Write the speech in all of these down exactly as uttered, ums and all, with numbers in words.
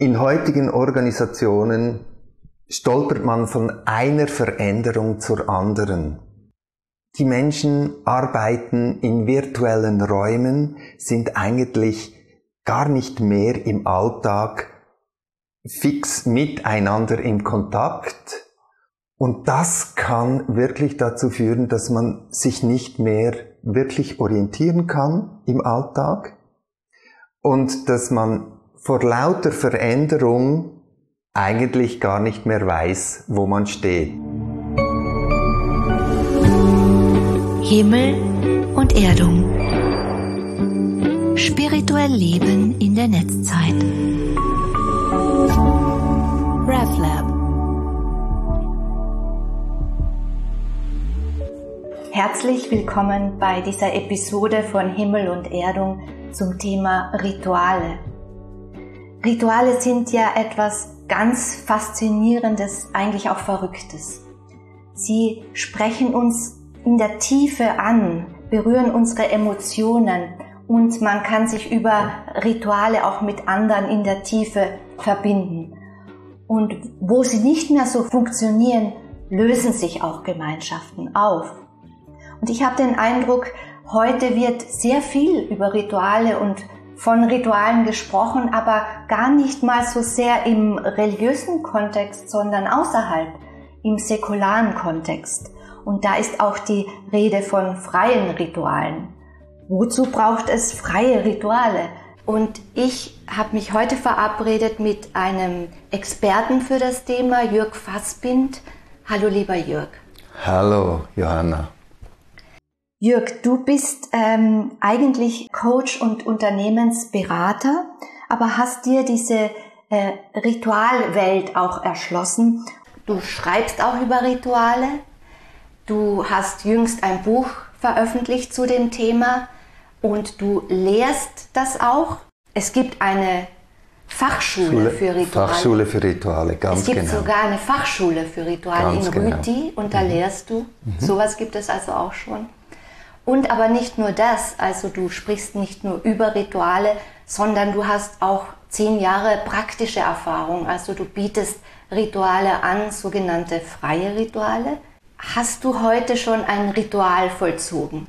In heutigen Organisationen stolpert man von einer Veränderung zur anderen. Die Menschen arbeiten in virtuellen Räumen, sind eigentlich gar nicht mehr im Alltag fix miteinander im Kontakt. Und das kann wirklich dazu führen, dass man sich nicht mehr wirklich orientieren kann im Alltag und dass man vor lauter Veränderung eigentlich gar nicht mehr weiß, wo man steht. Himmel und Erdung. Spirituell Leben in der Netzzeit. RevLab. Herzlich willkommen bei dieser Episode von Himmel und Erdung zum Thema Rituale. Rituale sind ja etwas ganz Faszinierendes, eigentlich auch Verrücktes. Sie sprechen uns in der Tiefe an, berühren unsere Emotionen und man kann sich über Rituale auch mit anderen in der Tiefe verbinden. Und wo sie nicht mehr so funktionieren, lösen sich auch Gemeinschaften auf. Und ich habe den Eindruck, heute wird sehr viel über Rituale und von Ritualen gesprochen, aber gar nicht mal so sehr im religiösen Kontext, sondern außerhalb, im säkularen Kontext. Und da ist auch die Rede von freien Ritualen. Wozu braucht es freie Rituale? Und ich habe mich heute verabredet mit einem Experten für das Thema, Jörg Fassbind. Hallo lieber Jörg. Hallo Johanna. Jörg, du bist ähm, eigentlich Coach und Unternehmensberater, aber hast dir diese äh, Ritualwelt auch erschlossen. Du schreibst auch über Rituale. Du hast jüngst ein Buch veröffentlicht zu dem Thema und du lehrst das auch. Es gibt eine Fachschule Schule, für Rituale. Fachschule für Rituale, ganz genau. Es gibt genau. sogar eine Fachschule für Rituale ganz in genau. Rüti und da mhm. lehrst du. Mhm. Sowas gibt es also auch schon. Und aber nicht nur das, also du sprichst nicht nur über Rituale, sondern du hast auch zehn Jahre praktische Erfahrung. Also du bietest Rituale an, sogenannte freie Rituale. Hast du heute schon ein Ritual vollzogen?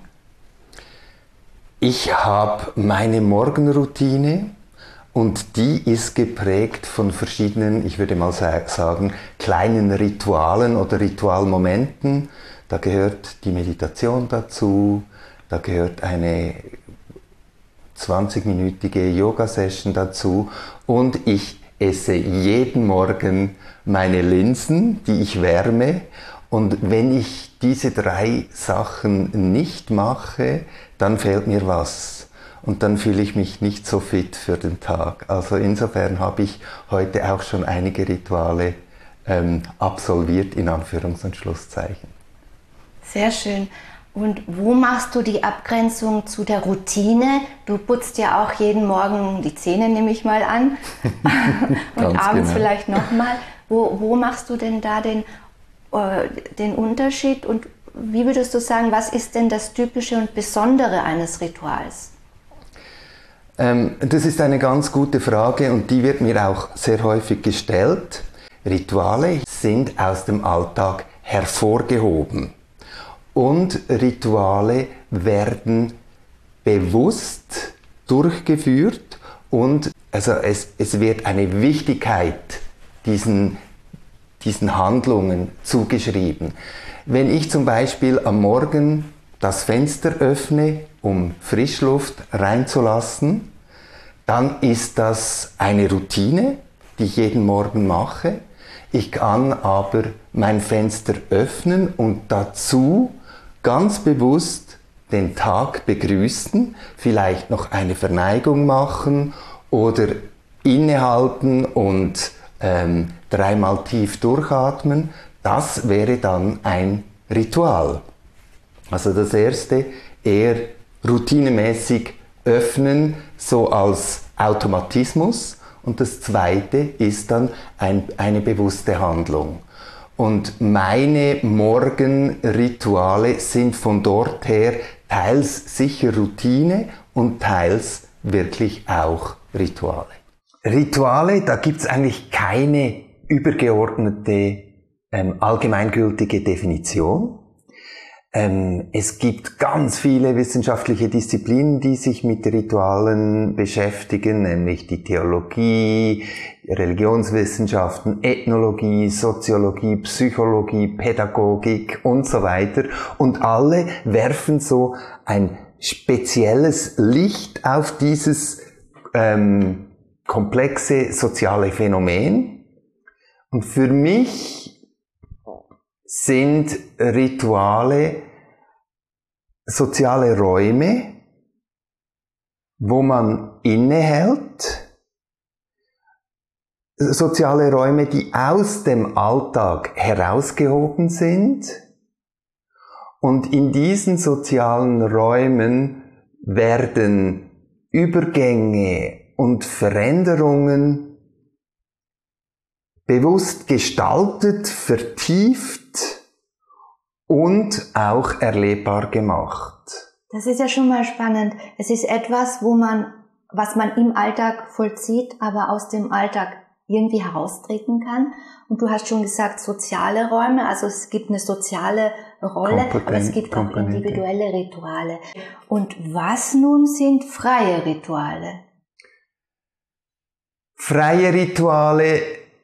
Ich habe meine Morgenroutine und die ist geprägt von verschiedenen, ich würde mal sagen, kleinen Ritualen oder Ritualmomenten. Da gehört die Meditation dazu, da gehört eine zwanzigminütige Yoga-Session dazu und ich esse jeden Morgen meine Linsen, die ich wärme. Und wenn ich diese drei Sachen nicht mache, dann fehlt mir was. Und dann fühle ich mich nicht so fit für den Tag. Also insofern habe ich heute auch schon einige Rituale ähm, absolviert, in Anführungs- und Schlusszeichen. Sehr schön. Und wo machst du die Abgrenzung zu der Routine? Du putzt ja auch jeden Morgen die Zähne, nehme ich mal an. Und abends genau. vielleicht nochmal. Wo, wo machst du denn da den, äh, den Unterschied? Und wie würdest du sagen, was ist denn das Typische und Besondere eines Rituals? Ähm, das ist eine ganz gute Frage und die wird mir auch sehr häufig gestellt. Rituale sind aus dem Alltag hervorgehoben. Und Rituale werden bewusst durchgeführt und also es, es wird eine Wichtigkeit diesen, diesen Handlungen zugeschrieben. Wenn ich zum Beispiel am Morgen das Fenster öffne, um Frischluft reinzulassen, dann ist das eine Routine, die ich jeden Morgen mache. Ich kann aber mein Fenster öffnen und dazu ganz bewusst den Tag begrüßen, vielleicht noch eine Verneigung machen oder innehalten und ähm, dreimal tief durchatmen. Das wäre dann ein Ritual. Also das erste eher routinemäßig öffnen, so als Automatismus. Und das zweite ist dann ein, eine bewusste Handlung. Und meine Morgenrituale sind von dort her teils sicher Routine und teils wirklich auch Rituale. Rituale, da gibt's eigentlich keine übergeordnete, ähm, allgemeingültige Definition. Ähm, es gibt ganz viele wissenschaftliche Disziplinen, die sich mit Ritualen beschäftigen, nämlich die Theologie, Religionswissenschaften, Ethnologie, Soziologie, Psychologie, Pädagogik und so weiter. Und alle werfen so ein spezielles Licht auf dieses ähm, komplexe soziale Phänomen. Und für mich sind Rituale soziale Räume, wo man innehält, soziale Räume, die aus dem Alltag herausgehoben sind, und in diesen sozialen Räumen werden Übergänge und Veränderungen bewusst gestaltet, vertieft und auch erlebbar gemacht. Das ist ja schon mal spannend. Es ist etwas, wo man, was man im Alltag vollzieht, aber aus dem Alltag irgendwie heraustreten kann. Und du hast schon gesagt, soziale Räume, also es gibt eine soziale Rolle, Kompetent, aber es gibt auch Komponente. individuelle Rituale. Und was nun sind freie Rituale? Freie Rituale,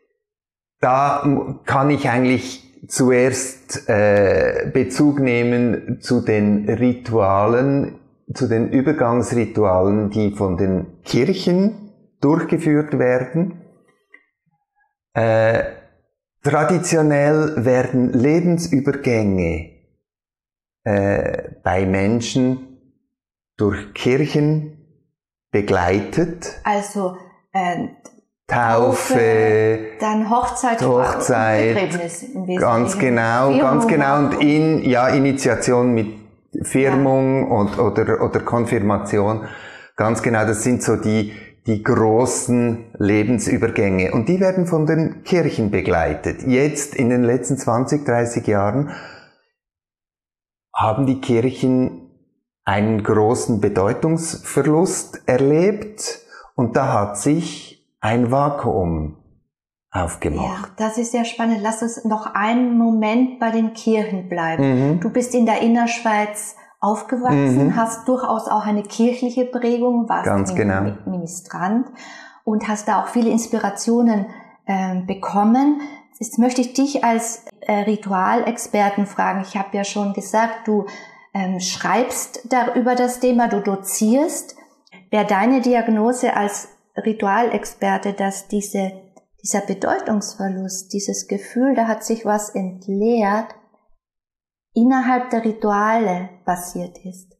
da kann ich eigentlich zuerst äh, Bezug nehmen zu den Ritualen, zu den Übergangsritualen, die von den Kirchen durchgeführt werden. Äh, traditionell werden Lebensübergänge äh, bei Menschen durch Kirchen begleitet. Also äh, Taufe, dann Hochzeit, Hochzeit, Begräbnis im Wesentlichen. ganz genau, Firmung ganz genau, und auch. in, ja, Initiation mit Firmung, ja, und, oder, oder Konfirmation, ganz genau, das sind so die, die großen Lebensübergänge, und die werden von den Kirchen begleitet. Jetzt, in den letzten zwanzig, dreißig Jahren, haben die Kirchen einen großen Bedeutungsverlust erlebt, und da hat sich ein Vakuum aufgemacht. Ja, das ist sehr spannend. Lass uns noch einen Moment bei den Kirchen bleiben. Mhm. Du bist in der Innerschweiz aufgewachsen, mhm. hast durchaus auch eine kirchliche Prägung, warst Ganz genau. Ministrant und hast da auch viele Inspirationen äh, bekommen. Jetzt möchte ich dich als äh, Ritualexperten fragen. Ich habe ja schon gesagt, du ähm, schreibst da über das Thema, du dozierst. Wäre deine Diagnose als Ritualexperte, dass diese, dieser Bedeutungsverlust, dieses Gefühl, da hat sich was entleert, innerhalb der Rituale passiert ist?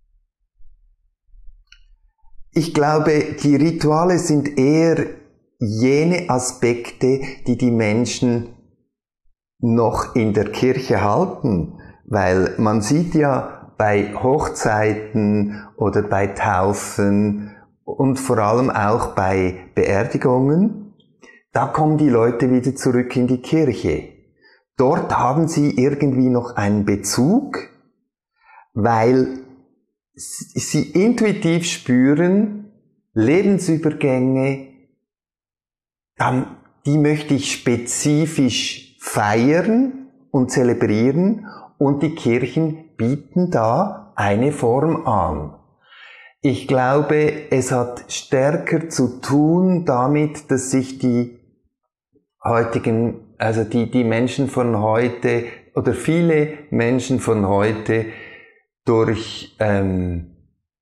Ich glaube, die Rituale sind eher jene Aspekte, die die Menschen noch in der Kirche halten, weil man sieht ja bei Hochzeiten oder bei Taufen und vor allem auch bei Beerdigungen, da kommen die Leute wieder zurück in die Kirche. Dort haben sie irgendwie noch einen Bezug, weil sie intuitiv spüren, Lebensübergänge, dann, die möchte ich spezifisch feiern und zelebrieren, und die Kirchen bieten da eine Form an. Ich glaube, es hat stärker zu tun damit, dass sich die heutigen, also die, die Menschen von heute oder viele Menschen von heute durch, ähm,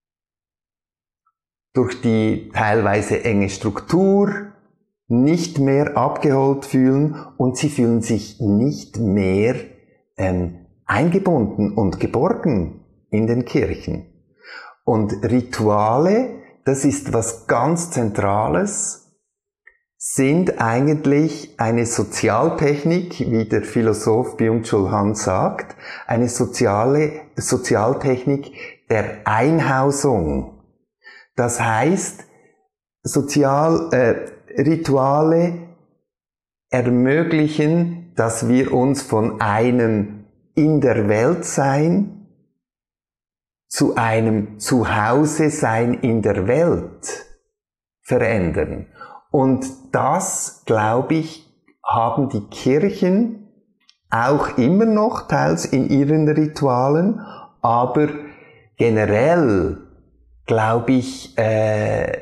durch die teilweise enge Struktur nicht mehr abgeholt fühlen, und sie fühlen sich nicht mehr ähm, eingebunden und geborgen in den Kirchen. Und Rituale, das ist was ganz Zentrales, sind eigentlich eine Sozialtechnik, wie der Philosoph Byung-Chul Han sagt, eine soziale Sozialtechnik der Einhausung. Das heißt, Sozial, äh, Rituale ermöglichen, dass wir uns von einem in der Welt sein zu einem Zuhause sein in der Welt verändern. Und das, glaube ich, haben die Kirchen auch immer noch teils in ihren Ritualen, aber generell, glaube ich, äh,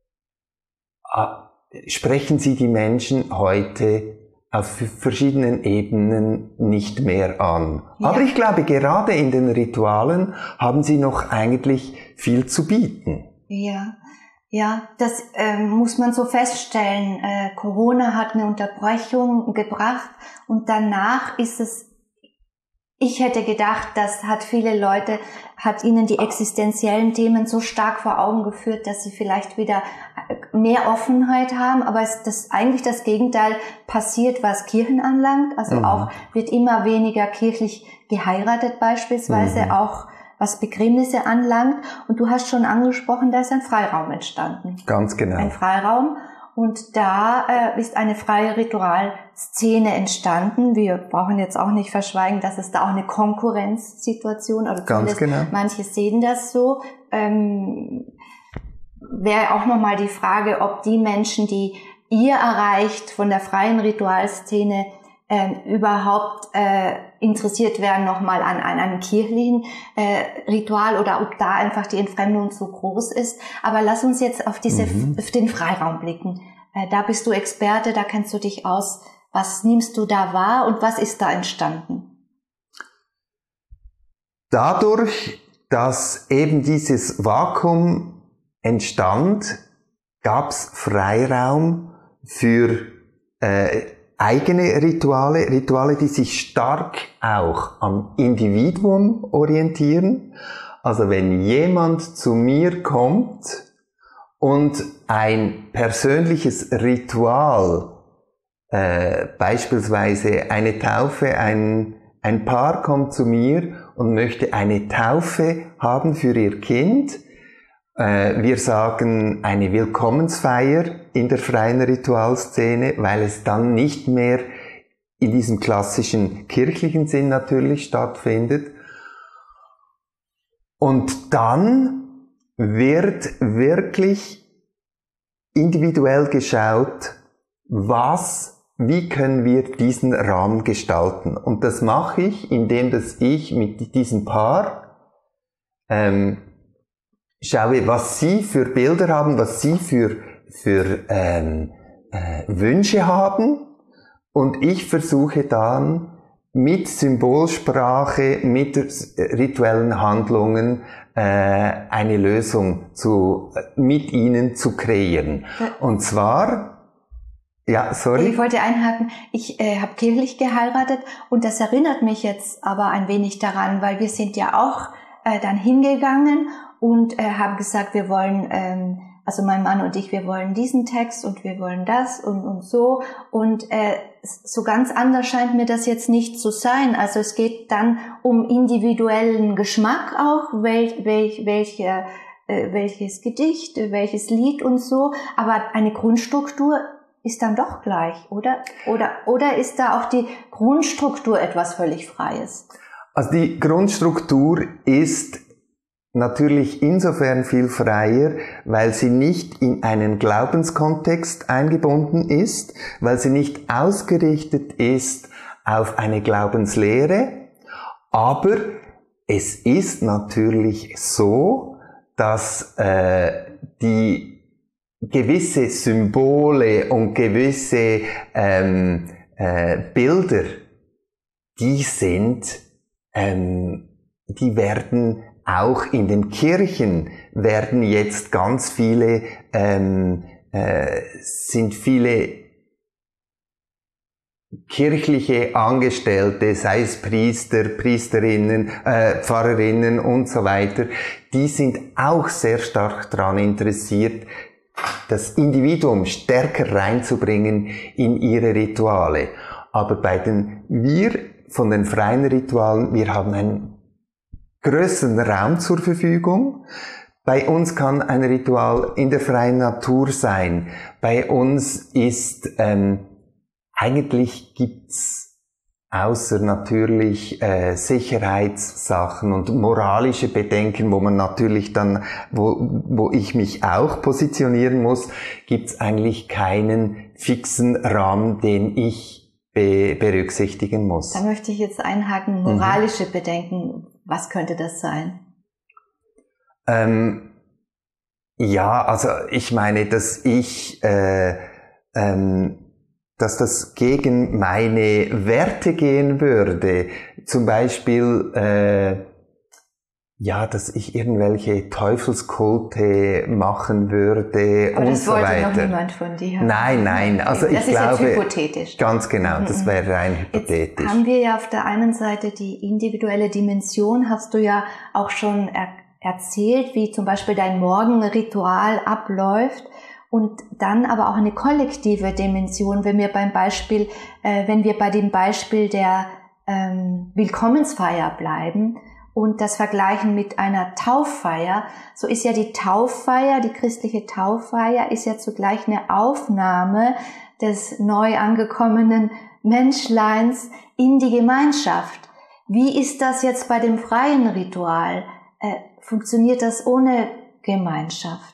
sprechen sie die Menschen heute auf verschiedenen Ebenen nicht mehr an. Ja. Aber ich glaube, gerade in den Ritualen haben sie noch eigentlich viel zu bieten. Ja. Ja, das ähm, muss man so feststellen. Äh, Corona hat eine Unterbrechung gebracht und danach ist es, ich hätte gedacht, das hat viele Leute, hat ihnen die existenziellen Themen so stark vor Augen geführt, dass sie vielleicht wieder mehr Offenheit haben, aber es das eigentlich das Gegenteil passiert, was Kirchen anlangt. Also mhm. auch wird immer weniger kirchlich geheiratet beispielsweise, mhm. auch was Begräbnisse anlangt. Und du hast schon angesprochen, da ist ein Freiraum entstanden. Ganz genau. Ein Freiraum. Und da äh, ist eine freie Ritualszene entstanden. Wir brauchen jetzt auch nicht verschweigen, dass es da auch eine Konkurrenzsituation, oder ganz genau. Manche sehen das so. Ähm, wäre auch nochmal die Frage, ob die Menschen, die ihr erreicht von der freien Ritualszene, Ähm, überhaupt äh, interessiert werden nochmal an, an einem kirchlichen äh, Ritual oder ob da einfach die Entfremdung so groß ist. Aber lass uns jetzt auf, diese, mhm. auf den Freiraum blicken. Äh, da bist du Experte, da kennst du dich aus. Was nimmst du da wahr und was ist da entstanden? Dadurch, dass eben dieses Vakuum entstand, gab es Freiraum für äh, eigene Rituale, Rituale, die sich stark auch am Individuum orientieren. Also wenn jemand zu mir kommt und ein persönliches Ritual, äh, beispielsweise eine Taufe, ein, ein Paar kommt zu mir und möchte eine Taufe haben für ihr Kind, wir sagen eine Willkommensfeier in der freien Ritualszene, weil es dann nicht mehr in diesem klassischen kirchlichen Sinn natürlich stattfindet. Und dann wird wirklich individuell geschaut, was, wie können wir diesen Rahmen gestalten. Und das mache ich, indem dass ich mit diesem Paar ähm, schaue, was sie für Bilder haben, was sie für, für ähm, äh, Wünsche haben, und ich versuche dann mit Symbolsprache, mit rituellen Handlungen äh, eine Lösung zu, mit ihnen zu kreieren. Und zwar, ja, sorry. Ich wollte einhaken, ich äh, habe kirchlich geheiratet und das erinnert mich jetzt aber ein wenig daran, weil wir sind ja auch äh, dann hingegangen und äh, haben gesagt, wir wollen, ähm, also mein Mann und ich, wir wollen diesen Text und wir wollen das und, und so. Und äh, so ganz anders scheint mir das jetzt nicht zu sein. Also es geht dann um individuellen Geschmack auch, welch, welch, welche, äh, welches Gedicht, welches Lied und so. Aber eine Grundstruktur ist dann doch gleich, oder? Oder, oder ist da auch die Grundstruktur etwas völlig Freies? Also die Grundstruktur ist natürlich insofern viel freier, weil sie nicht in einen Glaubenskontext eingebunden ist, weil sie nicht ausgerichtet ist auf eine Glaubenslehre, aber es ist natürlich so, dass äh, die gewisse Symbole und gewisse ähm, äh, Bilder, die sind, ähm, die werden auch in den Kirchen werden jetzt ganz viele, ähm, äh, sind viele kirchliche Angestellte, sei es Priester, Priesterinnen, äh, Pfarrerinnen und so weiter, die sind auch sehr stark daran interessiert, das Individuum stärker reinzubringen in ihre Rituale. Aber bei den, wir von den freien Ritualen, wir haben einen größeren Raum zur Verfügung. Bei uns kann ein Ritual in der freien Natur sein. Bei uns ist, ähm, eigentlich gibt's außer natürlich äh, Sicherheitssachen und moralische Bedenken, wo man natürlich dann, wo, wo ich mich auch positionieren muss, gibt's eigentlich keinen fixen Rahmen, den ich be- berücksichtigen muss. Da möchte ich jetzt einhaken, moralische mhm. Bedenken, was könnte das sein? Ähm, ja, also ich meine, dass ich äh, ähm, dass das gegen meine Werte gehen würde. Zum Beispiel, äh, ja, dass ich irgendwelche Teufelskulte machen würde aber und so weiter. Das wollte noch niemand von dir. Nein, nein, also das ich glaube... Das ist jetzt hypothetisch. Ganz genau, das wäre rein hypothetisch. Jetzt haben wir ja auf der einen Seite die individuelle Dimension, hast du ja auch schon er- erzählt, wie zum Beispiel dein Morgenritual abläuft. Und dann aber auch eine kollektive Dimension, wenn wir beim Beispiel, äh, wenn wir bei dem Beispiel der ähm, Willkommensfeier bleiben und das vergleichen mit einer Tauffeier, so ist ja die Tauffeier, die christliche Tauffeier, ist ja zugleich eine Aufnahme des neu angekommenen Menschleins in die Gemeinschaft. Wie ist das jetzt bei dem freien Ritual? Äh, funktioniert das ohne Gemeinschaft?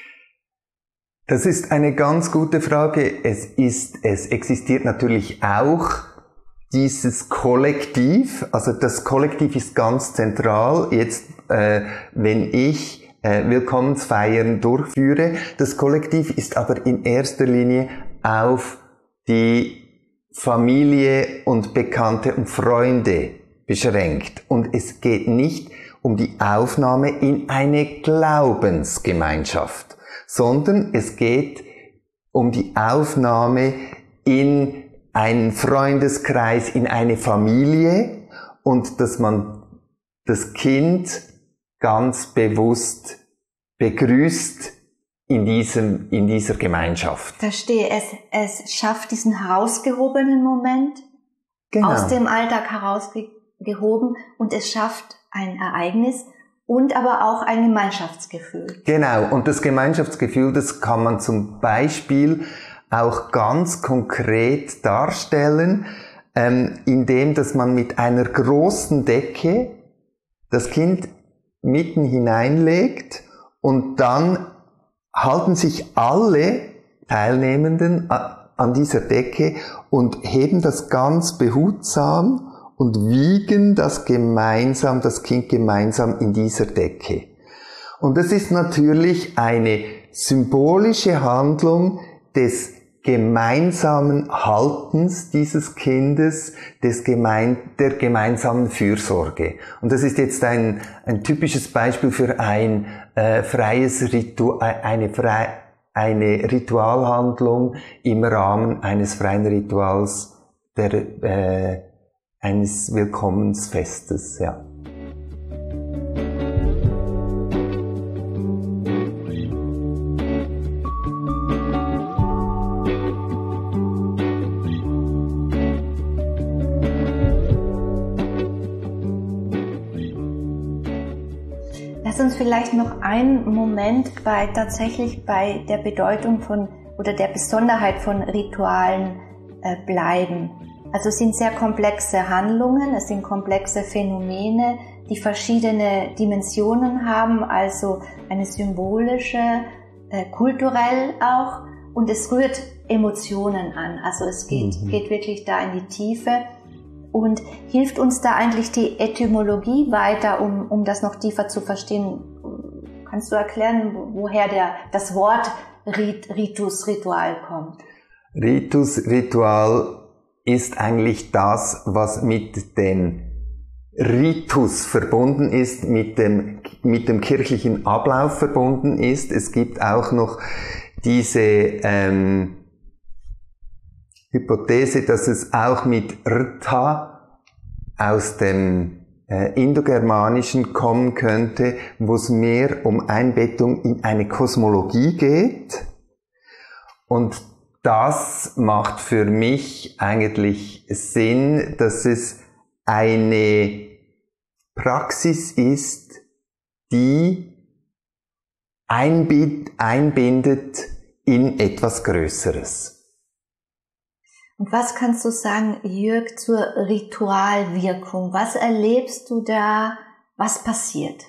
Das ist eine ganz gute Frage. Es ist, es existiert natürlich auch dieses Kollektiv. Also das Kollektiv ist ganz zentral. Jetzt, äh, wenn ich äh, Willkommensfeiern durchführe, das Kollektiv ist aber in erster Linie auf die Familie und Bekannte und Freunde beschränkt. Und es geht nicht um die Aufnahme in eine Glaubensgemeinschaft, sondern es geht um die Aufnahme in einen Freundeskreis, in eine Familie und dass man das Kind ganz bewusst begrüßt in diesem, in dieser Gemeinschaft. Verstehe, es, es schafft diesen herausgehobenen Moment, genau, aus dem Alltag herausgehoben und es schafft ein Ereignis, und aber auch ein Gemeinschaftsgefühl. Genau, und das Gemeinschaftsgefühl, das kann man zum Beispiel auch ganz konkret darstellen, ähm, indem dass man mit einer großen Decke das Kind mitten hineinlegt und dann halten sich alle Teilnehmenden an dieser Decke und heben das ganz behutsam und wiegen das gemeinsam, das Kind gemeinsam in dieser Decke. Und das ist natürlich eine symbolische Handlung des gemeinsamen Haltens dieses Kindes, des gemein, der gemeinsamen Fürsorge. Und das ist jetzt ein, ein typisches Beispiel für ein äh, freies Ritu, eine, frei, eine Ritualhandlung im Rahmen eines freien Rituals der äh, eines Willkommensfestes, ja. Lass uns vielleicht noch einen Moment bei tatsächlich bei der Bedeutung von oder der Besonderheit von Ritualen äh, bleiben. Also es sind sehr komplexe Handlungen, es sind komplexe Phänomene, die verschiedene Dimensionen haben, also eine symbolische, äh, kulturell auch, und es rührt Emotionen an. Also es geht, mhm. geht wirklich da in die Tiefe und hilft uns da eigentlich die Etymologie weiter, um, um das noch tiefer zu verstehen. Kannst du erklären, woher der, das Wort Rit, Ritus, Ritual kommt? Ritus, Ritual ist eigentlich das, was mit dem Ritus verbunden ist, mit dem, mit dem kirchlichen Ablauf verbunden ist. Es gibt auch noch diese ähm, Hypothese, dass es auch mit Rta aus dem äh, Indogermanischen kommen könnte, wo es mehr um Einbettung in eine Kosmologie geht. Und das macht für mich eigentlich Sinn, dass es eine Praxis ist, die einbindet in etwas Größeres. Und was kannst du sagen, Jörg, zur Ritualwirkung? Was erlebst du da? Was passiert?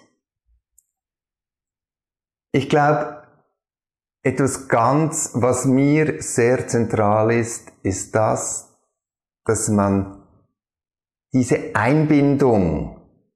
Ich glaube, etwas ganz, was mir sehr zentral ist, ist das, dass man diese Einbindung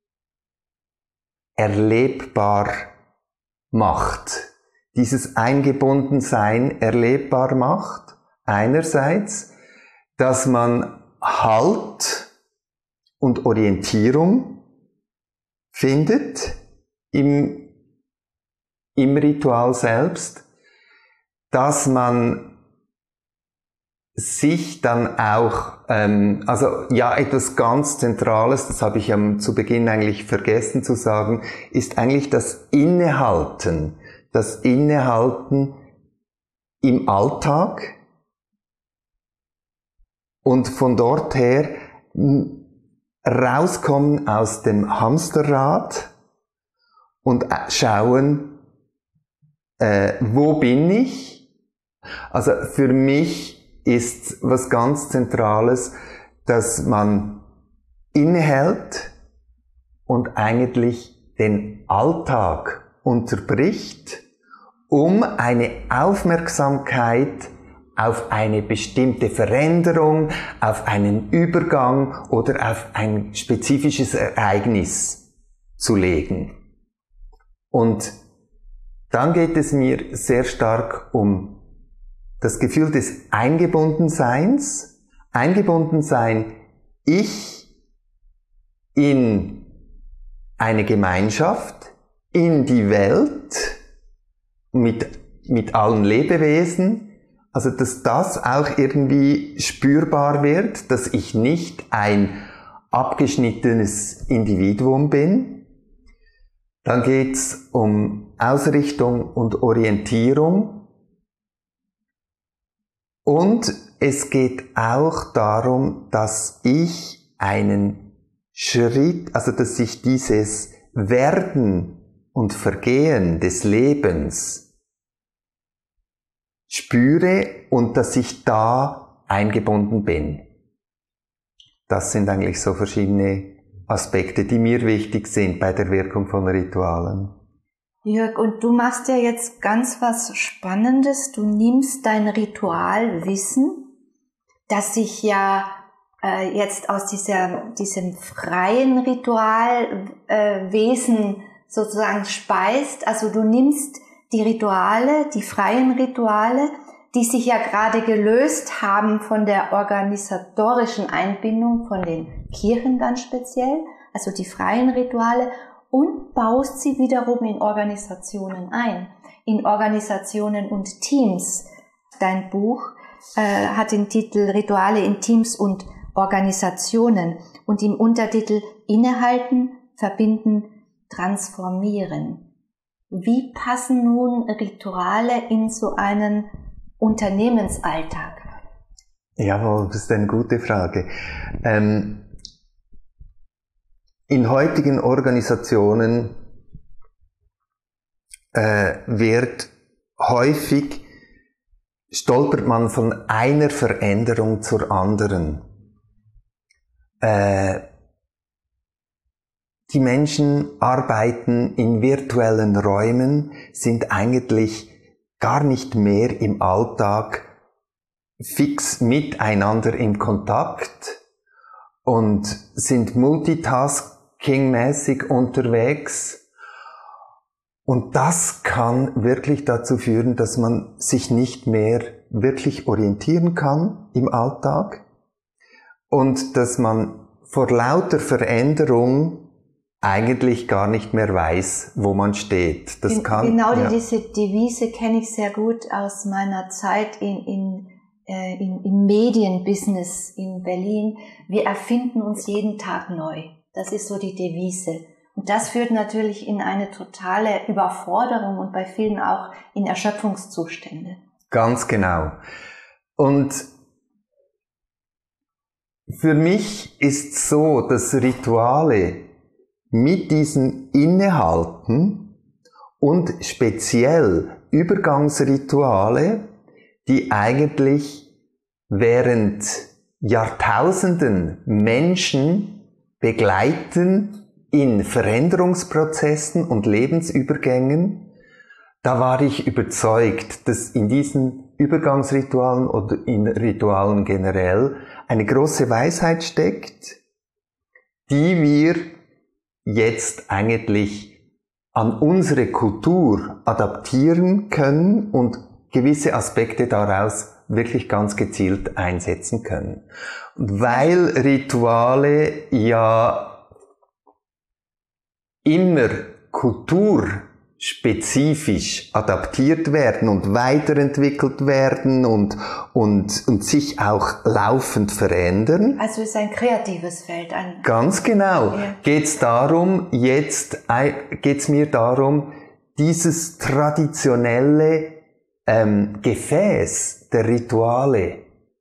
erlebbar macht. Dieses Eingebundensein erlebbar macht. Einerseits, dass man Halt und Orientierung findet im, im Ritual selbst, dass man sich dann auch, ähm, also ja, etwas ganz Zentrales, das habe ich am, zu Beginn eigentlich vergessen zu sagen, ist eigentlich das Innehalten, das Innehalten im Alltag und von dort her rauskommen aus dem Hamsterrad und schauen, äh, wo bin ich? Also für mich ist was ganz Zentrales, dass man innehält und eigentlich den Alltag unterbricht, um eine Aufmerksamkeit auf eine bestimmte Veränderung, auf einen Übergang oder auf ein spezifisches Ereignis zu legen. Und dann geht es mir sehr stark um das Gefühl des Eingebundenseins, Eingebundensein ich in eine Gemeinschaft, in die Welt, mit, mit allen Lebewesen, also dass das auch irgendwie spürbar wird, dass ich nicht ein abgeschnittenes Individuum bin. Dann geht's um Ausrichtung und Orientierung. Und es geht auch darum, dass ich einen Schritt, also dass ich dieses Werden und Vergehen des Lebens spüre und dass ich da eingebunden bin. Das sind eigentlich so verschiedene Aspekte, die mir wichtig sind bei der Wirkung von Ritualen. Jörg, und du machst ja jetzt ganz was Spannendes. Du nimmst dein Ritualwissen, das sich ja äh, jetzt aus dieser, diesem freien Ritualwesen äh, sozusagen speist. Also du nimmst die Rituale, die freien Rituale, die sich ja gerade gelöst haben von der organisatorischen Einbindung von den Kirchen ganz speziell, also die freien Rituale, und baust sie wiederum in Organisationen ein, in Organisationen und Teams. Dein Buch äh, hat den Titel Rituale in Teams und Organisationen und im Untertitel Innehalten, Verbinden, Transformieren. Wie passen nun Rituale in so einen Unternehmensalltag? Jawohl, das ist eine gute Frage. Ähm, in heutigen Organisationen äh, wird häufig, stolpert man von einer Veränderung zur anderen. Äh, Die Menschen arbeiten in virtuellen Räumen, sind eigentlich gar nicht mehr im Alltag fix miteinander in Kontakt und sind multitaskingmäßig unterwegs. Und das kann wirklich dazu führen, dass man sich nicht mehr wirklich orientieren kann im Alltag und dass man vor lauter Veränderung eigentlich gar nicht mehr weiß, wo man steht. Das Gen- kann, genau ja. diese Devise kenne ich sehr gut aus meiner Zeit in, in, äh, in, im Medienbusiness in Berlin. Wir erfinden uns jeden Tag neu. Das ist so die Devise. Und das führt natürlich in eine totale Überforderung und bei vielen auch in Erschöpfungszustände. Ganz genau. Und für mich ist so, dass Rituale mit diesem Innehalten und speziell Übergangsrituale, die eigentlich während Jahrtausenden Menschen begleiten in Veränderungsprozessen und Lebensübergängen, da war ich überzeugt, dass in diesen Übergangsritualen oder in Ritualen generell eine große Weisheit steckt, die wir jetzt eigentlich an unsere Kultur adaptieren können und gewisse Aspekte daraus wirklich ganz gezielt einsetzen können. Und weil Rituale ja immer kulturspezifisch adaptiert werden und weiterentwickelt werden und, und, und sich auch laufend verändern. Also es ist ein kreatives Feld. Ein Ganz genau. Ja. Geht's darum, jetzt, geht's mir darum, dieses traditionelle ähm, Gefäß der Rituale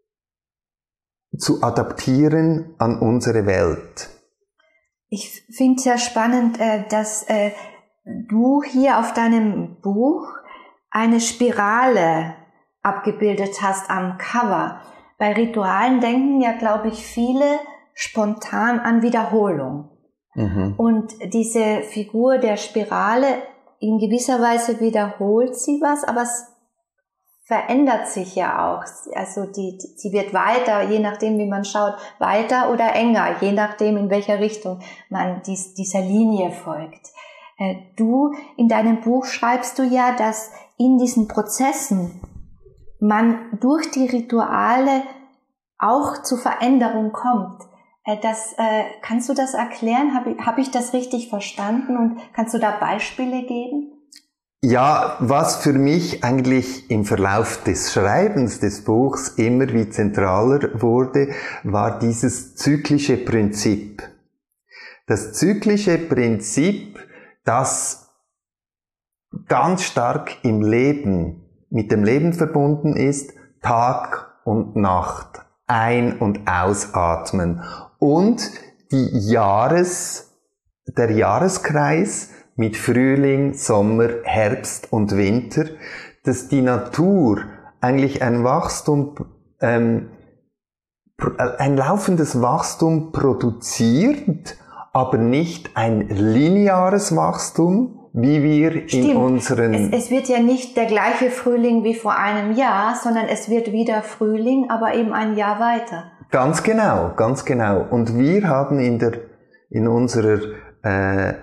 zu adaptieren an unsere Welt. Ich finde es sehr spannend, dass du hier auf deinem Buch eine Spirale abgebildet hast am Cover. Bei Ritualen denken ja, glaube ich, viele spontan an Wiederholung. Mhm. Und diese Figur der Spirale, in gewisser Weise wiederholt sie was, aber es verändert sich ja auch. Also die, die, sie wird weiter, je nachdem wie man schaut, weiter oder enger, je nachdem in welcher Richtung man dies, dieser Linie folgt. Äh, du, in deinem Buch schreibst du ja, dass in diesen Prozessen man durch die Rituale auch zu Veränderung kommt. Äh, das, äh, kannst du das erklären? Habe hab ich das richtig verstanden? Und kannst du da Beispiele geben? Ja, was für mich eigentlich im Verlauf des Schreibens des Buchs immer wie zentraler wurde, war dieses zyklische Prinzip. Das zyklische Prinzip, das ganz stark im Leben, mit dem Leben verbunden ist, Tag und Nacht, ein- und ausatmen und die Jahres, der Jahreskreis mit Frühling, Sommer, Herbst und Winter, dass die Natur eigentlich ein Wachstum, ähm, ein laufendes Wachstum produziert, aber nicht ein lineares Wachstum, wie wir Stimmt. in unseren... Es, es wird ja nicht der gleiche Frühling wie vor einem Jahr, sondern es wird wieder Frühling, aber eben ein Jahr weiter. Ganz genau, ganz genau. Und wir haben in der, in unserer, äh,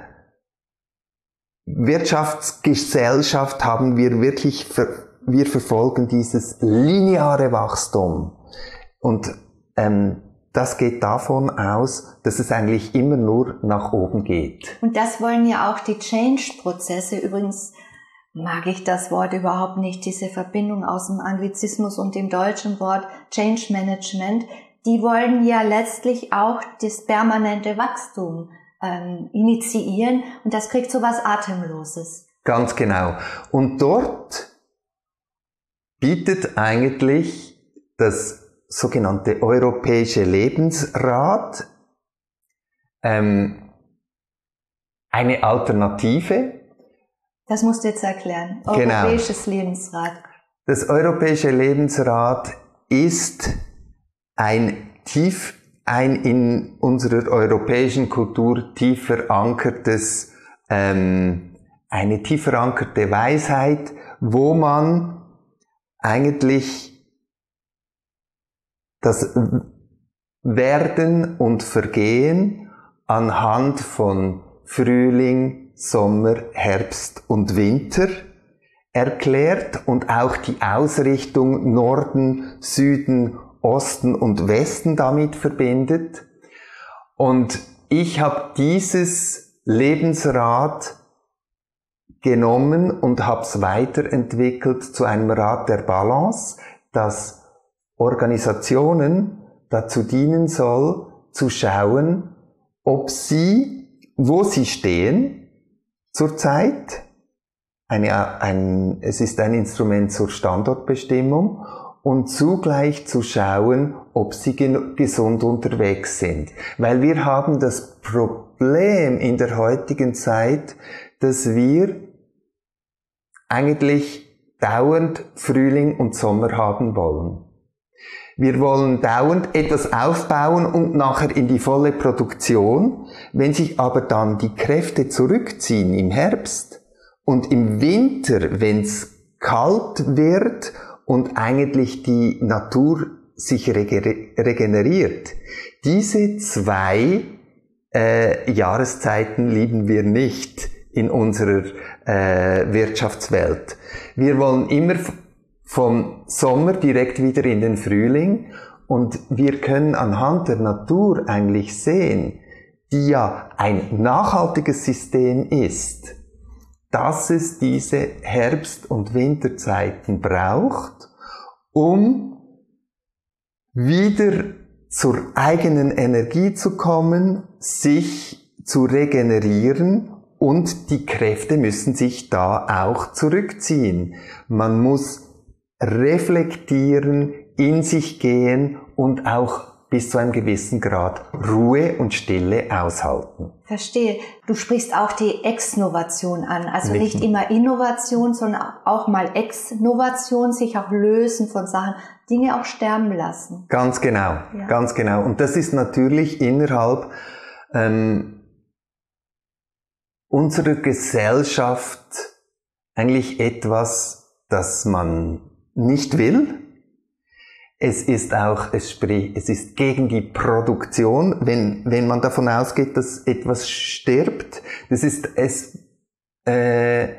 Wirtschaftsgesellschaft haben wir wirklich, ver, wir verfolgen dieses lineare Wachstum. Und ähm, das geht davon aus, dass es eigentlich immer nur nach oben geht. Und das wollen ja auch die Change-Prozesse. Übrigens mag ich das Wort überhaupt nicht, diese Verbindung aus dem Anglizismus und dem deutschen Wort Change Management. Die wollen ja letztlich auch das permanente Wachstum Ähm, initiieren und das kriegt so was Atemloses. Ganz genau. Und dort bietet eigentlich das sogenannte Europäische Lebensrat ähm, eine Alternative. Das musst du jetzt erklären. Genau. Europäisches Lebensrat. Das Europäische Lebensrat ist ein tief ein in unserer europäischen Kultur tief verankertes, ähm, eine tief verankerte Weisheit, wo man eigentlich das Werden und Vergehen anhand von Frühling, Sommer, Herbst und Winter erklärt und auch die Ausrichtung Norden, Süden, Osten und Westen damit verbindet. Und ich habe dieses Lebensrad genommen und habe es weiterentwickelt zu einem Rat der Balance, das Organisationen dazu dienen soll, zu schauen, ob sie, wo sie stehen zurzeit, eine, ein, es ist ein Instrument zur Standortbestimmung, und zugleich zu schauen, ob sie gesund unterwegs sind. Weil wir haben das Problem in der heutigen Zeit, dass wir eigentlich dauernd Frühling und Sommer haben wollen. Wir wollen dauernd etwas aufbauen und nachher in die volle Produktion. Wenn sich aber dann die Kräfte zurückziehen im Herbst und im Winter, wenn es kalt wird und eigentlich die Natur sich regeneriert, diese zwei äh, Jahreszeiten lieben wir nicht in unserer äh, Wirtschaftswelt. Wir wollen immer vom Sommer direkt wieder in den Frühling und wir können anhand der Natur eigentlich sehen, die ja ein nachhaltiges System ist, dass es diese Herbst- und Winterzeiten braucht, um wieder zur eigenen Energie zu kommen, sich zu regenerieren und die Kräfte müssen sich da auch zurückziehen. Man muss reflektieren, in sich gehen und auch bis zu einem gewissen Grad Ruhe und Stille aushalten. Verstehe. Du sprichst auch die Exnovation an. Also nicht, nicht immer Innovation, sondern auch mal Exnovation, sich auch lösen von Sachen, Dinge auch sterben lassen. Ganz genau, ja. ganz genau. Und das ist natürlich innerhalb ähm, unserer Gesellschaft eigentlich etwas, das man nicht will. Es ist auch, es spricht, es ist gegen die Produktion, wenn, wenn man davon ausgeht, dass etwas stirbt. Das ist, es, äh,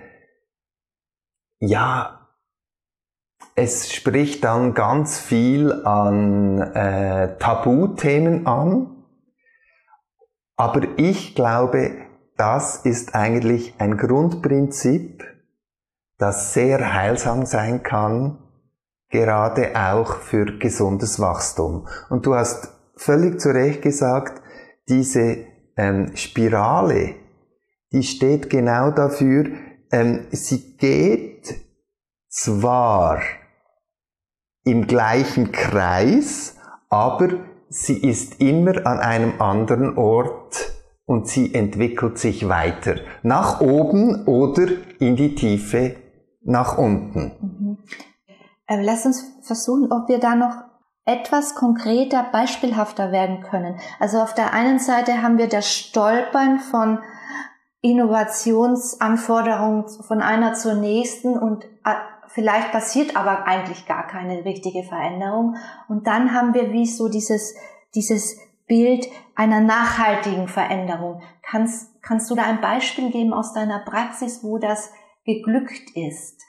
ja, es spricht dann ganz viel an äh, Tabuthemen an. Aber ich glaube, das ist eigentlich ein Grundprinzip, das sehr heilsam sein kann, gerade auch für gesundes Wachstum. Und du hast völlig zu Recht gesagt, diese ähm, Spirale, die steht genau dafür, ähm, sie geht zwar im gleichen Kreis, aber sie ist immer an einem anderen Ort und sie entwickelt sich weiter. Nach oben oder in die Tiefe nach unten. Mhm. Äh, lass uns versuchen, ob wir da noch etwas konkreter, beispielhafter werden können. Also auf der einen Seite haben wir das Stolpern von Innovationsanforderungen von einer zur nächsten und äh, vielleicht passiert aber eigentlich gar keine richtige Veränderung. Und dann haben wir wie so dieses, dieses Bild einer nachhaltigen Veränderung. Kannst, kannst du da ein Beispiel geben aus deiner Praxis, wo das geglückt ist?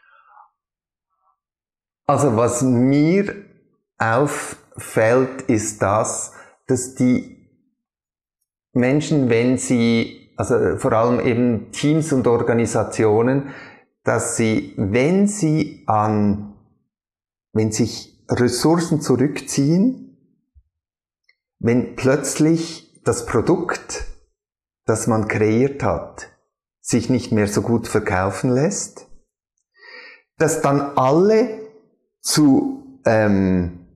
Also was mir auffällt, ist das, dass die Menschen, wenn sie, also vor allem eben Teams und Organisationen, dass sie, wenn sie an, wenn sich Ressourcen zurückziehen, wenn plötzlich das Produkt, das man kreiert hat, sich nicht mehr so gut verkaufen lässt, dass dann alle zu ähm,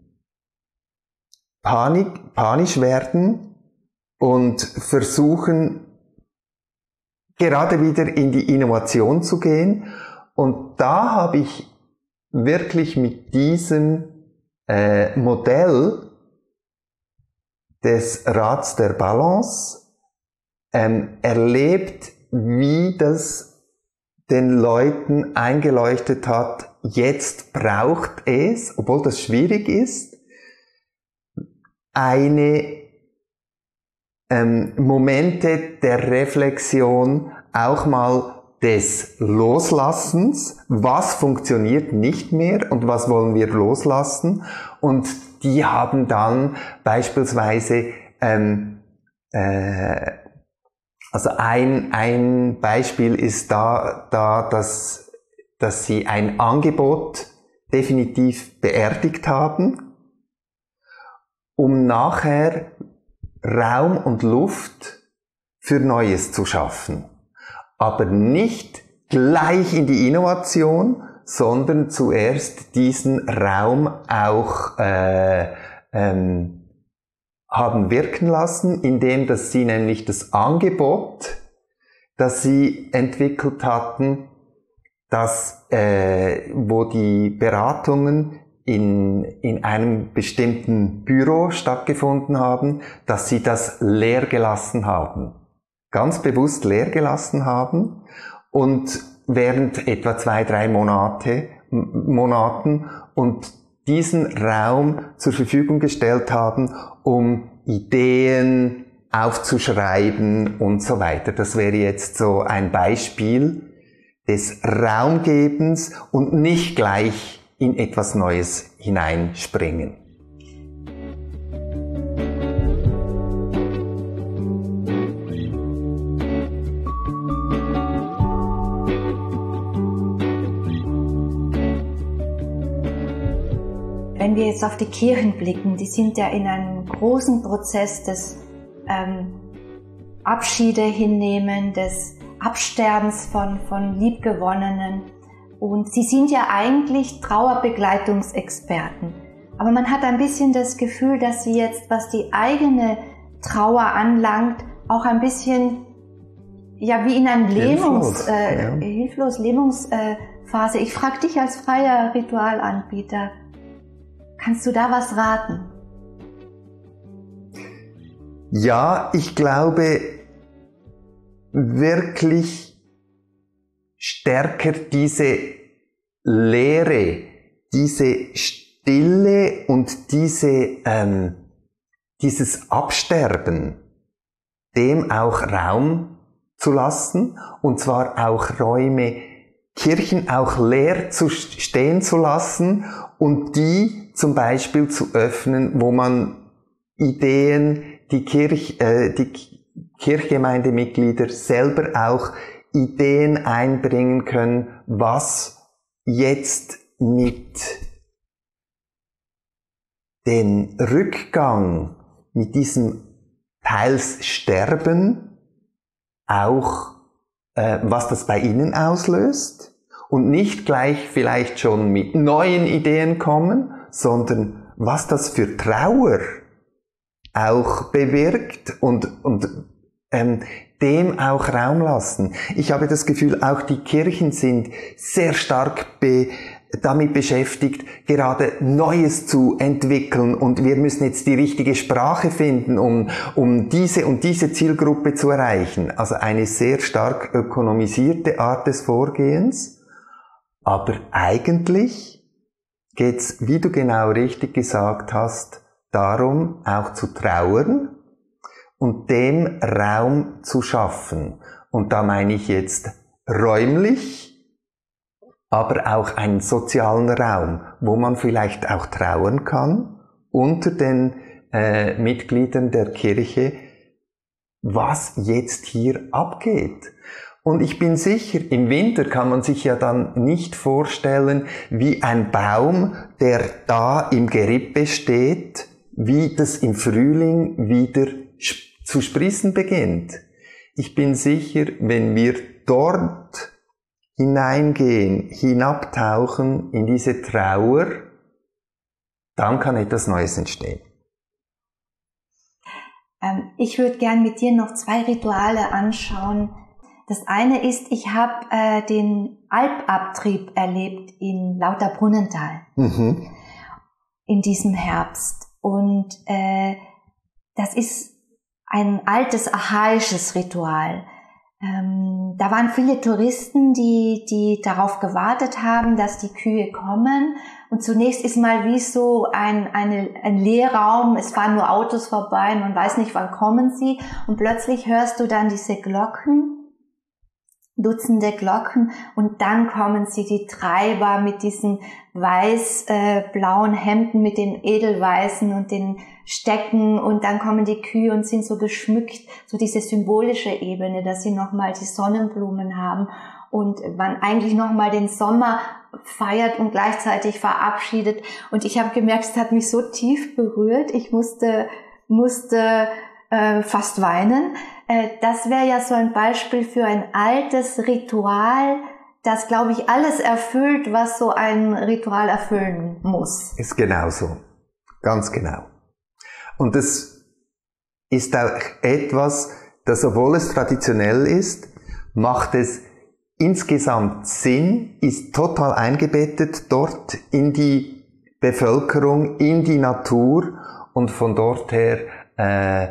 Panik, panisch werden und versuchen, gerade wieder in die Innovation zu gehen. Und da habe ich wirklich mit diesem äh, Modell des Rats der Balance ähm, erlebt, wie das den Leuten eingeleuchtet hat, jetzt braucht es, obwohl das schwierig ist, eine ähm, Momente der Reflexion, auch mal des Loslassens, was funktioniert nicht mehr und was wollen wir loslassen, und die haben dann beispielsweise ähm, äh, also ein ein Beispiel ist da da dass dass sie ein Angebot definitiv beerdigt haben, um nachher Raum und Luft für Neues zu schaffen. Aber nicht gleich in die Innovation, sondern zuerst diesen Raum auch äh, ähm, haben wirken lassen, indem dass sie nämlich das Angebot, das sie entwickelt hatten, das, äh, wo die Beratungen in, in einem bestimmten Büro stattgefunden haben, dass sie das leer gelassen haben. Ganz bewusst leer gelassen haben und während etwa zwei, drei Monate, Monaten und diesen Raum zur Verfügung gestellt haben, um Ideen aufzuschreiben und so weiter. Das wäre jetzt so ein Beispiel des Raumgebens und nicht gleich in etwas Neues hineinspringen. Wenn wir jetzt auf die Kirchen blicken, die sind ja in einem großen Prozess des ähm, Abschiede hinnehmen, des Absterbens von, von Liebgewonnenen. Und sie sind ja eigentlich Trauerbegleitungsexperten. Aber man hat ein bisschen das Gefühl, dass sie jetzt, was die eigene Trauer anlangt, auch ein bisschen, ja, wie in einer Lähmungs, hilflos, äh, ja. hilflos Lähmungsphase. Ich frage dich als freier Ritualanbieter, kannst du da was raten? Ja, ich glaube wirklich stärker diese Leere, diese Stille und diese, ähm, dieses Absterben, dem auch Raum zu lassen, und zwar auch Räume, Kirchen auch leer zu stehen zu lassen und die zum Beispiel zu öffnen, wo man Ideen, die, Kirch, äh, die Kirchgemeindemitglieder selber auch Ideen einbringen können, was jetzt mit dem Rückgang, mit diesem teils Sterben auch, äh, was das bei Ihnen auslöst und nicht gleich vielleicht schon mit neuen Ideen kommen, sondern was das für Trauer auch bewirkt und, und ähm, dem auch Raum lassen. Ich habe das Gefühl, auch die Kirchen sind sehr stark be, damit beschäftigt, gerade Neues zu entwickeln, und wir müssen jetzt die richtige Sprache finden, um, um diese und diese Zielgruppe zu erreichen. Also eine sehr stark ökonomisierte Art des Vorgehens. Aber eigentlich geht's, wie du genau richtig gesagt hast, darum, auch zu trauern und dem Raum zu schaffen. Und da meine ich jetzt räumlich, aber auch einen sozialen Raum, wo man vielleicht auch trauern kann unter den äh, Mitgliedern der Kirche, was jetzt hier abgeht. Und ich bin sicher, im Winter kann man sich ja dann nicht vorstellen, wie ein Baum, der da im Gerippe steht, wie das im Frühling wieder zu sprießen beginnt. Ich bin sicher, wenn wir dort hineingehen, hinabtauchen in diese Trauer, dann kann etwas Neues entstehen. Ähm, ich würde gern mit dir noch zwei Rituale anschauen. Das eine ist, ich habe äh, den Alpabtrieb erlebt in Lauterbrunnental mhm. in diesem Herbst. Und äh, das ist ein altes, archaisches Ritual. Ähm, da waren viele Touristen, die, die darauf gewartet haben, dass die Kühe kommen. Und zunächst ist mal wie so ein, eine, ein Leerraum, es fahren nur Autos vorbei, man weiß nicht, wann kommen sie. Und plötzlich hörst du dann diese Glocken, Dutzende Glocken, und dann kommen sie, die Treiber mit diesen weiß-blauen äh, Hemden, mit den Edelweißen und den Stecken, und dann kommen die Kühe und sind so geschmückt, so diese symbolische Ebene, dass sie nochmal die Sonnenblumen haben und man eigentlich nochmal den Sommer feiert und gleichzeitig verabschiedet. Und ich habe gemerkt, es hat mich so tief berührt, ich musste, musste äh, fast weinen. Äh, das wäre ja so ein Beispiel für ein altes Ritual, das, glaube ich, alles erfüllt, was so ein Ritual erfüllen muss. Ist genauso. Ganz genau. Und das ist auch etwas, das, obwohl es traditionell ist, macht es insgesamt Sinn, ist total eingebettet dort in die Bevölkerung in die Natur und von dort her äh,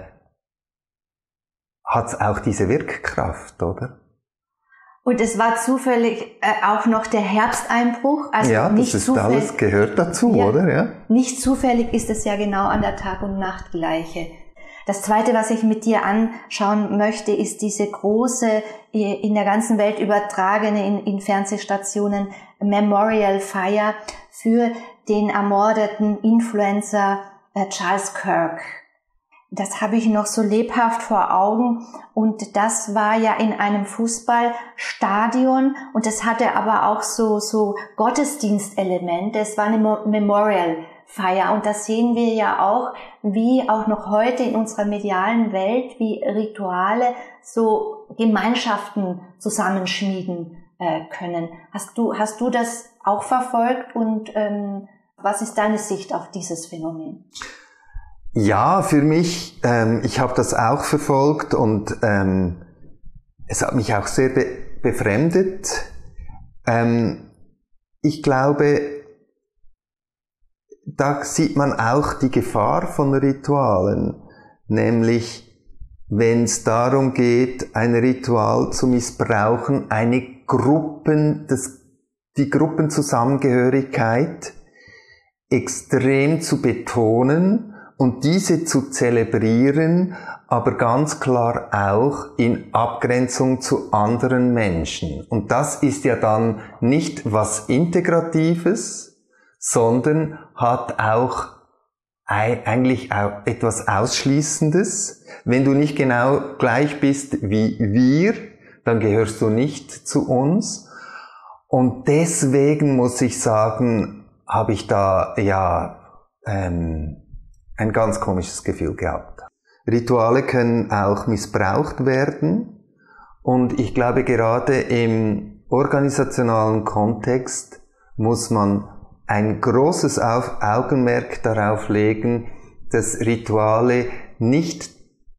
hat es auch diese Wirkkraft, oder? Und es war zufällig äh, auch noch der Herbsteinbruch. Also ja, nicht das ist zufällig, alles gehört dazu, ja, oder? Ja. Nicht zufällig ist es ja genau an der Tag- und Nachtgleiche. Das Zweite, was ich mit dir anschauen möchte, ist diese große, in der ganzen Welt übertragene, in, in Fernsehstationen, Memorial Feier für den ermordeten Influencer äh, Charles Kirk. Das habe ich noch so lebhaft vor Augen und das war ja in einem Fußballstadion und das hatte aber auch so, so Gottesdienstelemente. Es war eine Memorial-Feier und das sehen wir ja auch, wie auch noch heute in unserer medialen Welt, wie Rituale so Gemeinschaften zusammenschmieden äh, können. Hast du, hast du das auch verfolgt und ähm, was ist deine Sicht auf dieses Phänomen? Ja, für mich, ähm, ich habe das auch verfolgt und ähm, es hat mich auch sehr be- befremdet. Ähm, ich glaube, da sieht man auch die Gefahr von Ritualen, nämlich wenn es darum geht, ein Ritual zu missbrauchen, eine Gruppen, das, die Gruppenzusammengehörigkeit extrem zu betonen und diese zu zelebrieren, aber ganz klar auch in Abgrenzung zu anderen Menschen. Und das ist ja dann nicht was Integratives, sondern hat auch eigentlich auch etwas Ausschließendes. Wenn du nicht genau gleich bist wie wir, dann gehörst du nicht zu uns. Und deswegen muss ich sagen, habe ich da ja ähm, ein ganz komisches Gefühl gehabt. Rituale können auch missbraucht werden und ich glaube gerade im organisationalen Kontext muss man ein großes Augenmerk darauf legen, dass Rituale nicht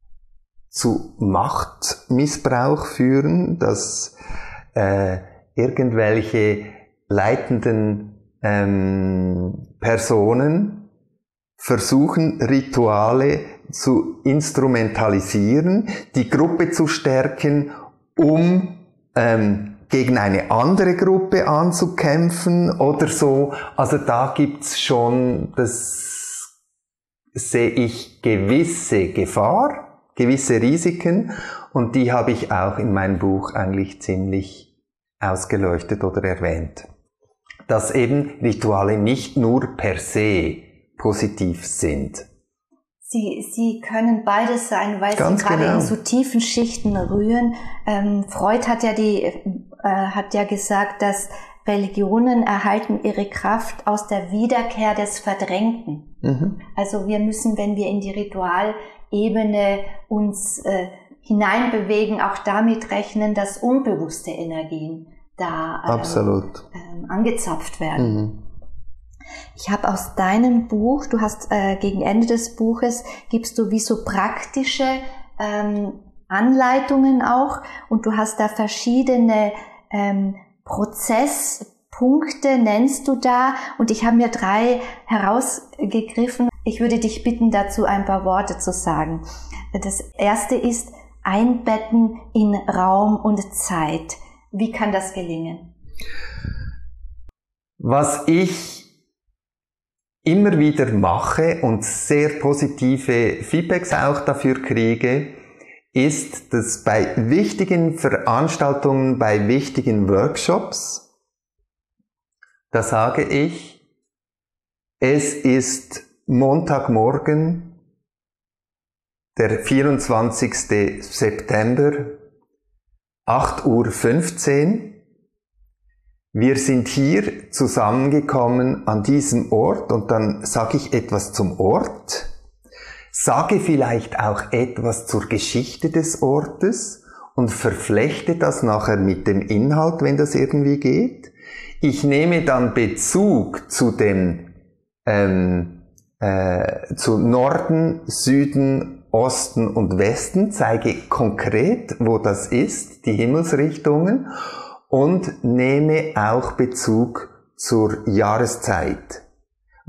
zu Machtmissbrauch führen, dass äh, irgendwelche leitenden ähm, Personen versuchen, Rituale zu instrumentalisieren, die Gruppe zu stärken, um ähm, gegen eine andere Gruppe anzukämpfen oder so. Also da gibt's schon, das sehe ich, gewisse Gefahr, gewisse Risiken und die habe ich auch in meinem Buch eigentlich ziemlich ausgeleuchtet oder erwähnt. Dass eben Rituale nicht nur per se positiv sind. Sie, sie können beides sein, weil Ganz sie gerade genau. in so tiefen Schichten rühren. Ähm, Freud hat ja die, äh, hat ja gesagt, dass Religionen erhalten ihre Kraft aus der Wiederkehr des Verdrängten. Mhm. Also wir müssen, wenn wir in die Ritualebene uns äh, hineinbewegen, auch damit rechnen, dass unbewusste Energien da äh, Absolut. äh, angezapft werden. Mhm. Ich habe aus deinem Buch, du hast äh, gegen Ende des Buches, gibst du wie so praktische ähm, Anleitungen auch und du hast da verschiedene ähm, Prozesspunkte, nennst du da und ich habe mir drei herausgegriffen. Ich würde dich bitten, dazu ein paar Worte zu sagen. Das erste ist Einbetten in Raum und Zeit. Wie kann das gelingen? Was ich immer wieder mache und sehr positive Feedbacks auch dafür kriege, ist, dass bei wichtigen Veranstaltungen, bei wichtigen Workshops, da sage ich, es ist Montagmorgen, der vierundzwanzigsten September, acht Uhr fünfzehn. Wir sind hier zusammengekommen an diesem Ort und dann sage ich etwas zum Ort, sage vielleicht auch etwas zur Geschichte des Ortes und verflechte das nachher mit dem Inhalt, wenn das irgendwie geht. Ich nehme dann Bezug zu dem ähm, äh, zu Norden, Süden, Osten und Westen, zeige konkret, wo das ist, die Himmelsrichtungen. Und nehme auch Bezug zur Jahreszeit.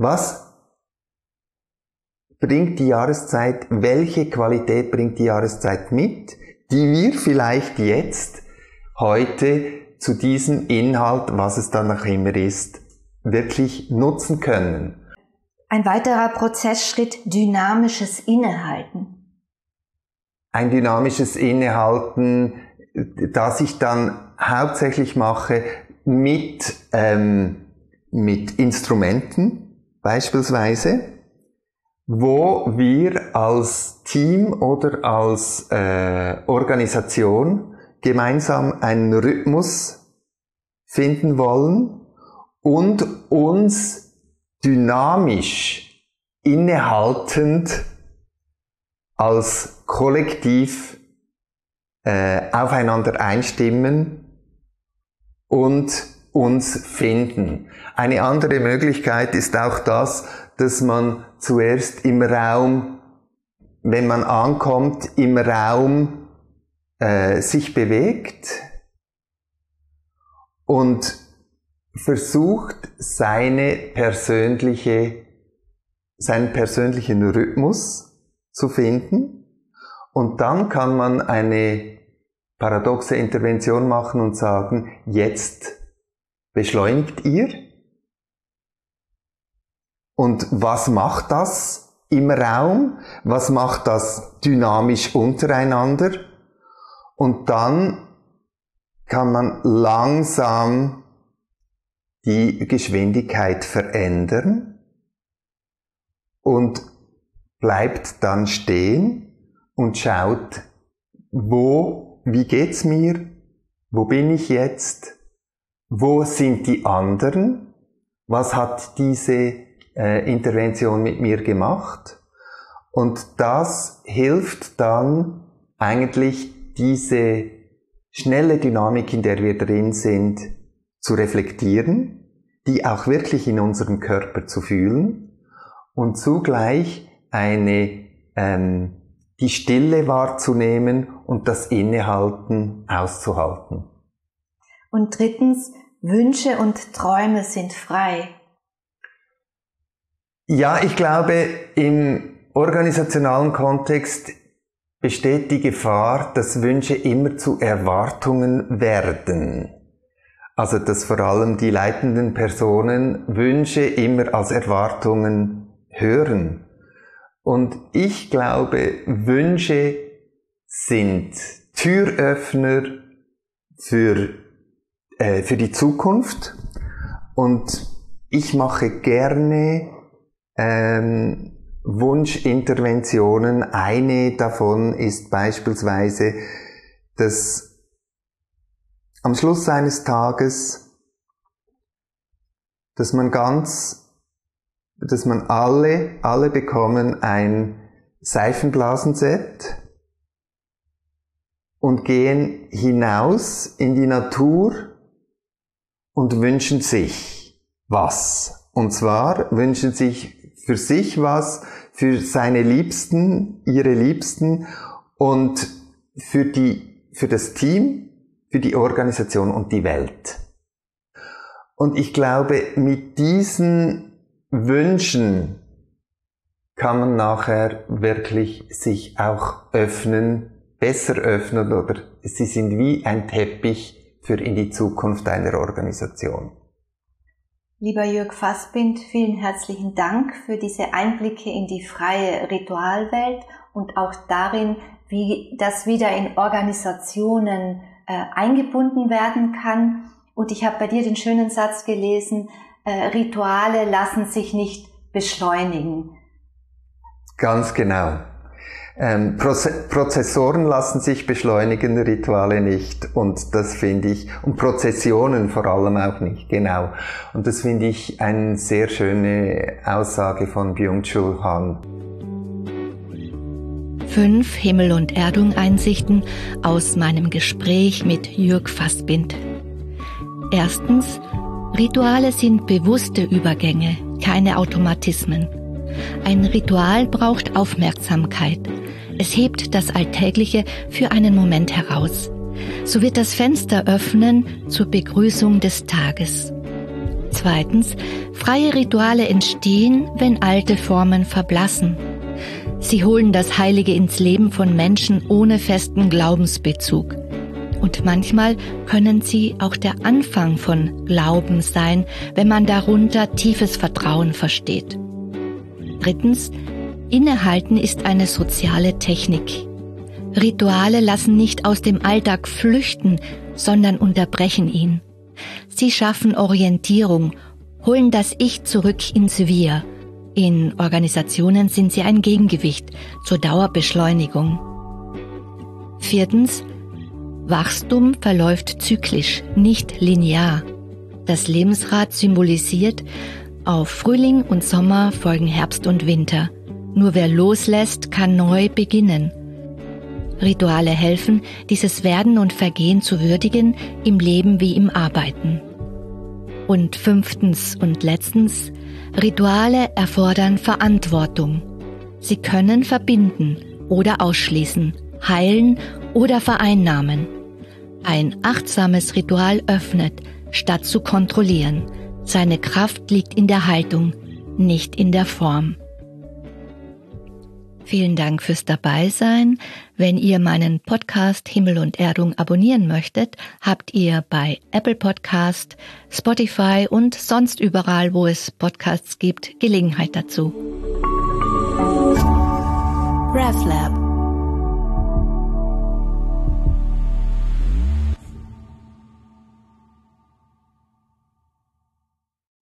Was bringt die Jahreszeit, welche Qualität bringt die Jahreszeit mit, die wir vielleicht jetzt, heute, zu diesem Inhalt, was es dann noch immer ist, wirklich nutzen können. Ein weiterer Prozessschritt, dynamisches Innehalten. Ein dynamisches Innehalten, das ich dann hauptsächlich mache mit, ähm, mit Instrumenten beispielsweise, wo wir als Team oder als äh, Organisation gemeinsam einen Rhythmus finden wollen und uns dynamisch, innehaltend als Kollektiv äh, aufeinander einstimmen und uns finden. Eine andere Möglichkeit ist auch das, dass man zuerst im Raum, wenn man ankommt, im Raum äh, sich bewegt und versucht, seine persönliche, seinen persönlichen Rhythmus zu finden. Und dann kann man eine paradoxe Intervention machen und sagen, jetzt beschleunigt ihr. Und was macht das im Raum? Was macht das dynamisch untereinander? Und dann kann man langsam die Geschwindigkeit verändern und bleibt dann stehen und schaut, wo, wie geht's mir? Wo bin ich jetzt? Wo sind die anderen? Was hat diese äh, Intervention mit mir gemacht? Und das hilft dann eigentlich diese schnelle Dynamik, in der wir drin sind, zu reflektieren, die auch wirklich in unserem Körper zu fühlen und zugleich eine, ähm, die Stille wahrzunehmen und das Innehalten auszuhalten. Und drittens, Wünsche und Träume sind frei. Ja, ich glaube, im organisationalen Kontext besteht die Gefahr, dass Wünsche immer zu Erwartungen werden. Also, dass vor allem die leitenden Personen Wünsche immer als Erwartungen hören. Und ich glaube, Wünsche sind Türöffner für, äh, für die Zukunft. Und ich mache gerne ähm, Wunschinterventionen. Eine davon ist beispielsweise, dass am Schluss eines Tages, dass man ganz, dass man alle, alle bekommen ein Seifenblasenset und gehen hinaus in die Natur und wünschen sich was. Und zwar wünschen sich für sich was, für seine Liebsten, ihre Liebsten und für die, für das Team, für die Organisation und die Welt. Und ich glaube, mit diesen Wünschen kann man nachher wirklich sich auch öffnen, besser öffnen, oder sie sind wie ein Teppich für in die Zukunft einer Organisation. Lieber Jörg Fassbind, vielen herzlichen Dank für diese Einblicke in die freie Ritualwelt und auch darin, wie das wieder in Organisationen äh, eingebunden werden kann. Und ich habe bei dir den schönen Satz gelesen, äh, Rituale lassen sich nicht beschleunigen. Ganz genau. Ähm, Proze- Prozessoren lassen sich beschleunigen, Rituale nicht. Und das finde ich, und Prozessionen vor allem auch nicht, genau. Und das finde ich eine sehr schöne Aussage von Byung-Chul Han. Fünf Himmel- und Erdung-Einsichten aus meinem Gespräch mit Jörg Fassbind. Erstens, Rituale sind bewusste Übergänge, keine Automatismen. Ein Ritual braucht Aufmerksamkeit. Es hebt das Alltägliche für einen Moment heraus. So wird das Fenster öffnen zur Begrüßung des Tages. Zweitens, freie Rituale entstehen, wenn alte Formen verblassen. Sie holen das Heilige ins Leben von Menschen ohne festen Glaubensbezug. Und manchmal können sie auch der Anfang von Glauben sein, wenn man darunter tiefes Vertrauen versteht. Drittens, Innehalten ist eine soziale Technik. Rituale lassen nicht aus dem Alltag flüchten, sondern unterbrechen ihn. Sie schaffen Orientierung, holen das Ich zurück ins Wir. In Organisationen sind sie ein Gegengewicht zur Dauerbeschleunigung. Viertens, Wachstum verläuft zyklisch, nicht linear. Das Lebensrad symbolisiert, auf Frühling und Sommer folgen Herbst und Winter. Nur wer loslässt, kann neu beginnen. Rituale helfen, dieses Werden und Vergehen zu würdigen, im Leben wie im Arbeiten. Und fünftens und letztens, Rituale erfordern Verantwortung. Sie können verbinden oder ausschließen, heilen oder vereinnahmen. Ein achtsames Ritual öffnet, statt zu kontrollieren. Seine Kraft liegt in der Haltung, nicht in der Form. Vielen Dank fürs Dabeisein. Wenn ihr meinen Podcast Himmel und Erdung abonnieren möchtet, habt ihr bei Apple Podcast, Spotify und sonst überall, wo es Podcasts gibt, Gelegenheit dazu. RefLab